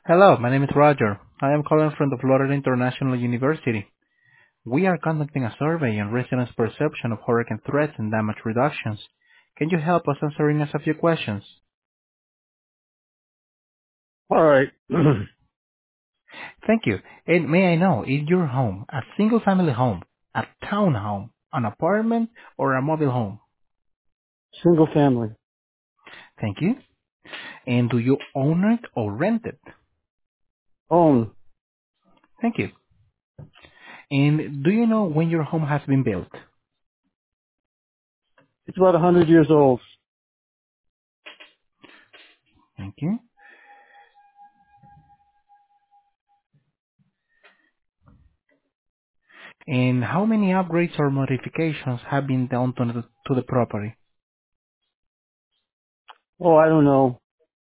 Hello, my name is Roger. I am calling from the Florida International University. We are conducting a survey on residents' perception of hurricane threats and damage reductions. Can you help us answering us a few questions? All right. Thank you. And may I know, is your home a single-family home, a townhome, an apartment, or a mobile home? Single family. Thank you. And do you own it or rent it? Own. Thank you. And do you know when your home has been built? It's about 100 years old. Thank you. And how many upgrades or modifications have been done to the property? Oh, I don't know.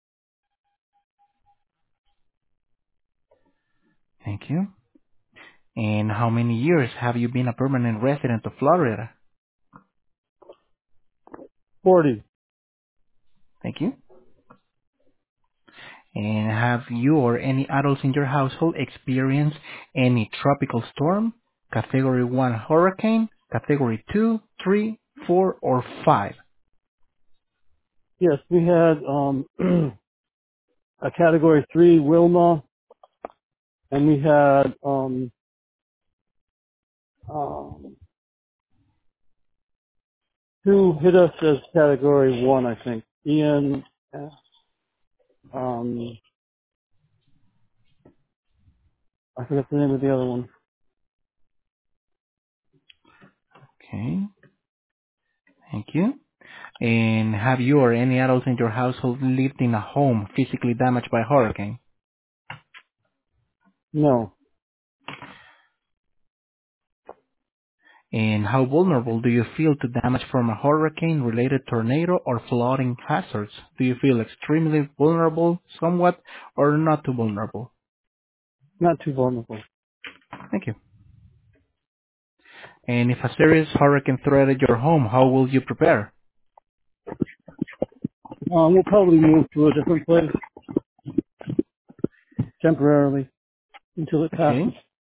Thank you. And how many years have you been a permanent resident of Florida? 40. Thank you. And have you or any adults in your household experienced any tropical storm, Category 1 hurricane, Category 2, 3, 4, or 5? Yes, we had a Category 3 Wilma, and we had um, two hit us as Category 1, I think. Ian, um, I forget the name of the other one. Okay, thank you. And have you or any adults in your household lived in a home physically damaged by hurricane? No, And how vulnerable do you feel to damage from a hurricane-related tornado or flooding hazards? Do you feel extremely vulnerable, somewhat, or not too vulnerable? not too vulnerable. Thank you. And if a serious hurricane threatened your home, how will you prepare? We'll probably move to a different place temporarily until it passes. Okay.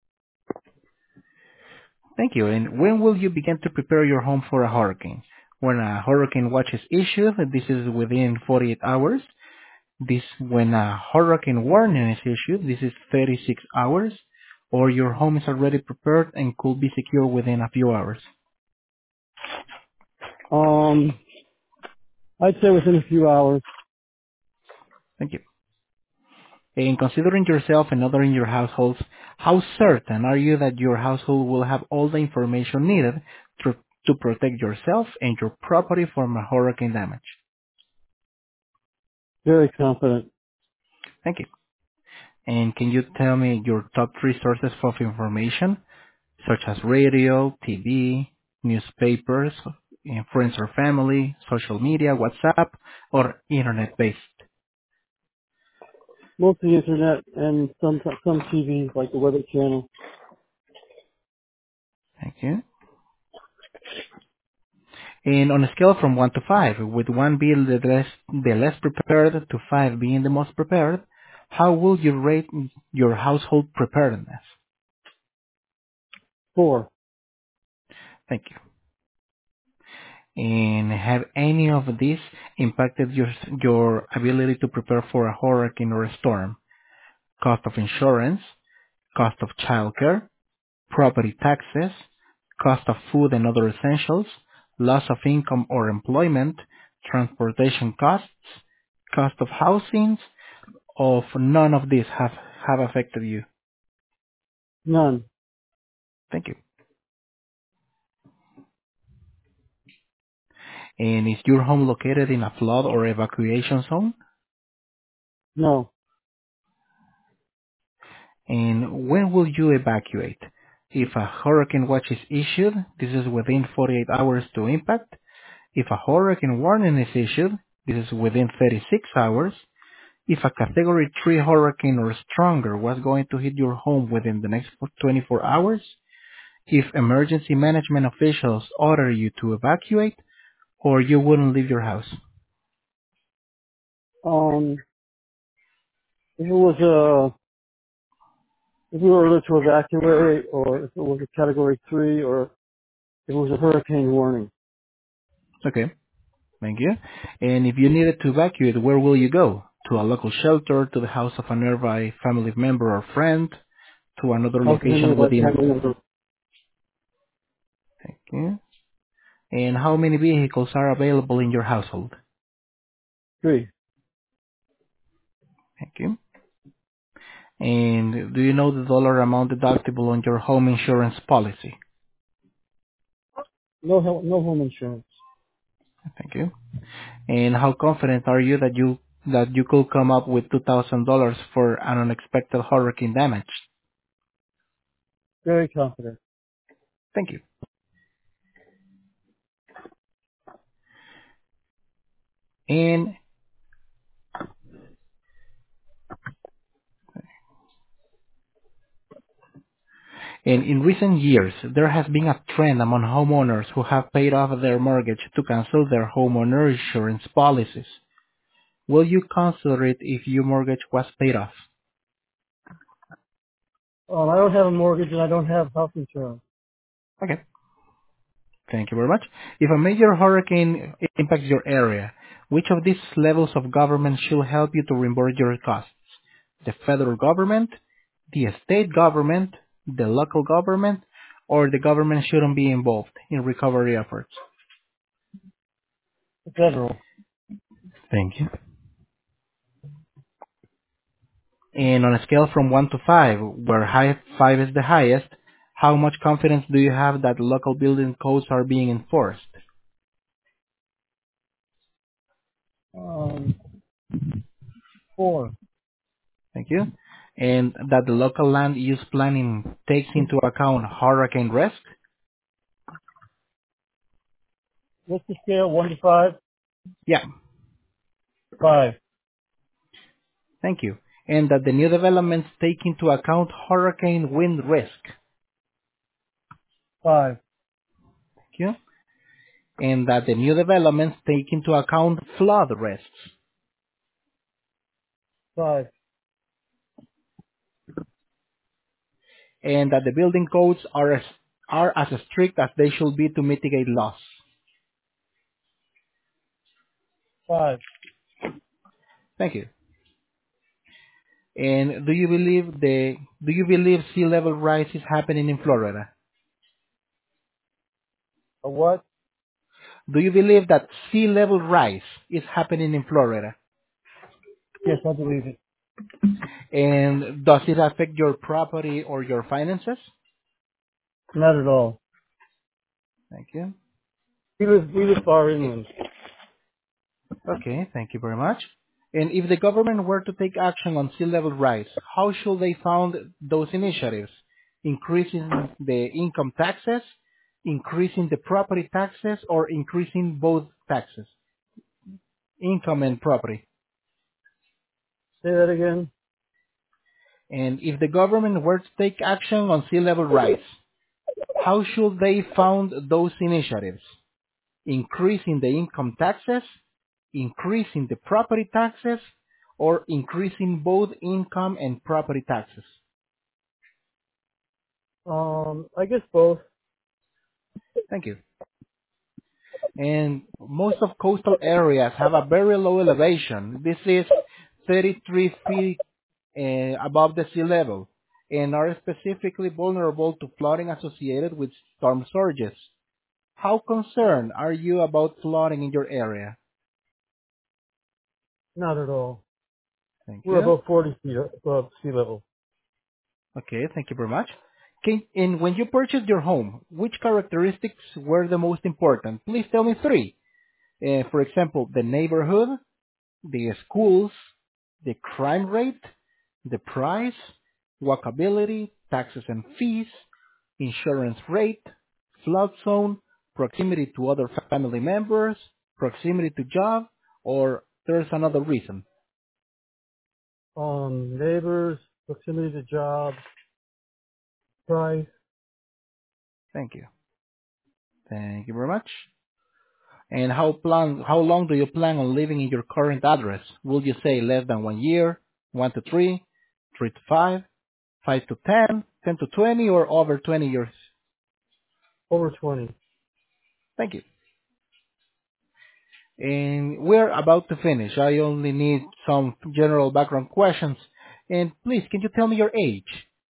Thank you. And when will you begin to prepare your home for a hurricane? When a hurricane watch is issued, this is within 48 hours. This when a hurricane warning is issued, this is 36 hours, or your home is already prepared and could be secure within a few hours. Um, I'd say within a few hours. Thank you. In considering yourself and others in your households, how certain are you that your household will have all the information needed to, to protect yourself and your property from a hurricane damage? Very confident. Thank you. And can you tell me your top three sources of information, such as radio, TV, newspapers, friends or family, social media, WhatsApp, or internet-based? Mostly internet and some TV, like the Weather Channel. Thank you. And on a scale from 1 to 5, with 1 being the less prepared to 5 being the most prepared, how will you rate your household preparedness? 4. Thank you. And have any of these impacted your ability to prepare for a hurricane or a storm? Cost of insurance, cost of childcare, property taxes, cost of food and other essentials, loss of income or employment, transportation costs, cost of housing, of none of these have affected you? None. Thank you. And is your home located in a flood or evacuation zone? No. And when will you evacuate? If a hurricane watch is issued, this is within 48 hours to impact. If a hurricane warning is issued, this is within 36 hours. If a Category 3 hurricane or stronger was going to hit your home within the next 24 hours, if emergency management officials order you to evacuate, or you wouldn't leave your house. Um, If it was if we were to evacuate, or if it was a Category 3, or if it was a hurricane warning. Okay, thank you. And if you needed to evacuate, where will you go? To a local shelter, to the house of a nearby family member or friend, to another How can any location of my within... family members? Thank you. And how many vehicles are available in your household? 3. Thank you. And do you know the dollar amount deductible on your home insurance policy? No home insurance. Thank you. And how confident are you that you could come up with $2,000 for an unexpected hurricane damage? Very confident. Thank you. And in recent years, there has been a trend among homeowners who have paid off their mortgage to cancel their homeowner insurance policies. Will you consider it if your mortgage was paid off? I don't have a mortgage and I don't have health insurance. Okay. Thank you very much. If a major hurricane impacts your area, which of these levels of government should help you to reimburse your costs? The federal government, the state government, the local government, or the government shouldn't be involved in recovery efforts? Federal. Thank you. And on a scale from 1 to 5, where 5 is the highest, how much confidence do you have that local building codes are being enforced? 4. Thank you. And that the local land use planning takes into account hurricane risk? What's the scale? 1 to 5? Yeah. 5. Thank you. And that the new developments take into account hurricane wind risk? 5. Thank you. And that the new developments take into account flood risks? 5. And that the building codes are as strict as they should be to mitigate loss? 5. Thank you. And do you believe sea level rise is happening in Florida? A what? Do you believe that sea level rise is happening in Florida? Yes, I believe it. And does it affect your property or your finances? Not at all. Thank you. We live far inland. Okay, thank you very much. And if the government were to take action on sea level rise, how should they fund those initiatives? Increasing the income taxes, increasing the property taxes, or increasing both taxes, income and property? Say that again. And if the government were to take action on sea level rise, how should they fund those initiatives? Increasing the income taxes, increasing the property taxes, or increasing both income and property taxes? I guess both. Thank you. And most of coastal areas have a very low elevation. This is 33 feet above the sea level and are specifically vulnerable to flooding associated with storm surges. How concerned are you about flooding in your area? Not at all. Thank We're you. about 40 feet above sea level. Okay, thank you very much. And when you purchased your home, which characteristics were the most important? Please tell me three. For example, the neighborhood, the schools, the crime rate, the price, walkability, taxes and fees, insurance rate, flood zone, proximity to other family members, proximity to job, or there's another reason. Neighbors, proximity to jobs, price. Thank you. Thank you very much. And how long do you plan on living in your current address? Will you say less than 1 year, 1 to 3, 3 to 5, 5 to 10, 10 to 20, or over 20 years? Over 20. Thank you. And we're about to finish. I only need some general background questions. And please, can you tell me your age?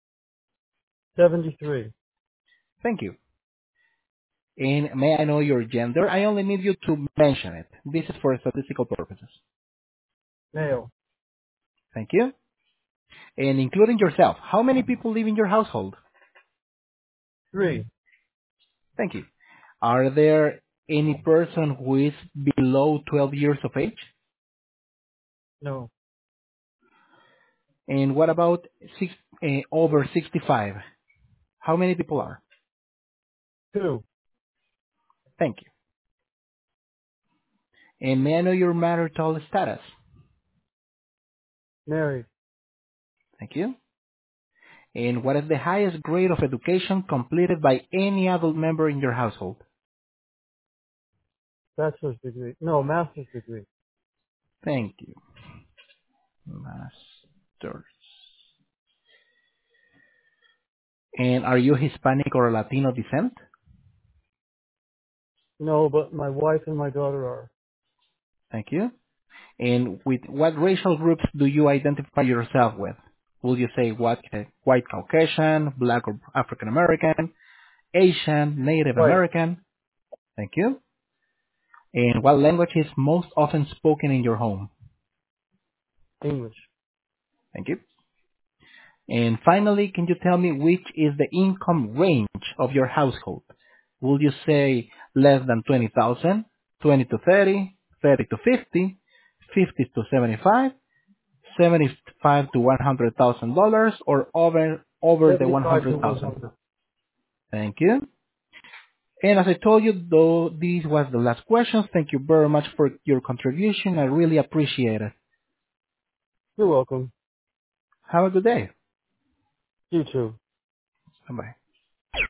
73. Thank you. And may I know your gender? I only need you to mention it. This is for statistical purposes. Male. Thank you. And including yourself, how many people live in your household? 3. Thank you. Are there any person who is below 12 years of age? No. And what about over 65? How many people are? 2. Thank you. And may I know your marital status? Married. Thank you. And what is the highest grade of education completed by any adult member in your household? Bachelor's degree. No, master's degree. Thank you. Masters. And are you Hispanic or Latino descent? No, but my wife and my daughter are. Thank you. And with what racial groups do you identify yourself with? Will you say what, white Caucasian, black or African American, Asian, Native White. American? Thank you. And what language is most often spoken in your home? English. Thank you. And finally, can you tell me which is the income range of your household? Will you say less than 20,000, 20 to 30, 30 to 50, 50 to 75, 75 to $100,000, or over the 75 to 100,000? 100. Thank you. And as I told you, though this was the last question, thank you very much for your contribution. I really appreciate it. You're welcome. Have a good day. You too. Bye-bye.